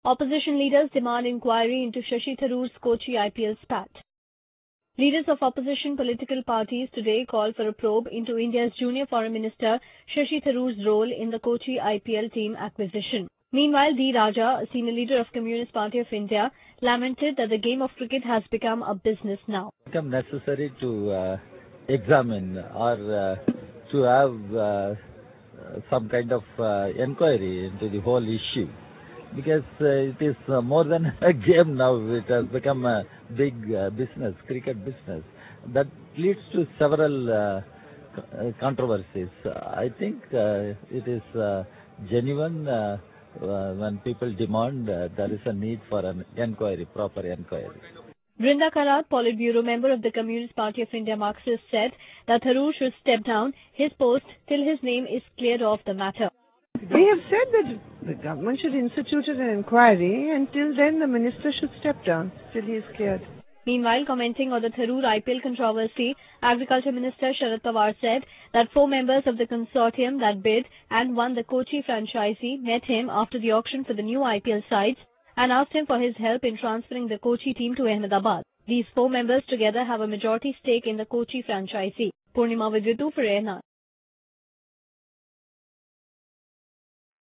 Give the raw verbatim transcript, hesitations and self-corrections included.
Opposition leaders demand inquiry into Shashi Tharoor's Kochi I P L spat. Leaders of opposition political parties today called for a probe into India's junior foreign minister Shashi Tharoor's role in the Kochi I P L team acquisition. Meanwhile, D. Raja, a senior leader of Communist Party of India, lamented that the game of cricket has become a business now. It's become necessary to uh, examine or uh, to have uh, some kind of uh, inquiry into the whole issue. Because uh, it is uh, more than a game now. It has become a big uh, business, cricket business. That leads to several uh, controversies. I think uh, it is uh, genuine uh, uh, when people demand uh, there is a need for an inquiry, proper inquiry. Brinda Karat, Politburo member of the Communist Party of India Marxist, said that Tharoor should step down his post till his name is cleared of the matter. We have said that the government should institute an inquiry, and till then the minister should step down till he is cleared. Meanwhile, commenting on the Tharoor I P L controversy, Agriculture Minister Sharad Pawar said that four members of the consortium that bid and won the Kochi franchisee met him after the auction for the new I P L sides and asked him for his help in transferring the Kochi team to Ahmedabad. These four members together have a majority stake in the Kochi franchisee. Purnima Vidritu for A N R.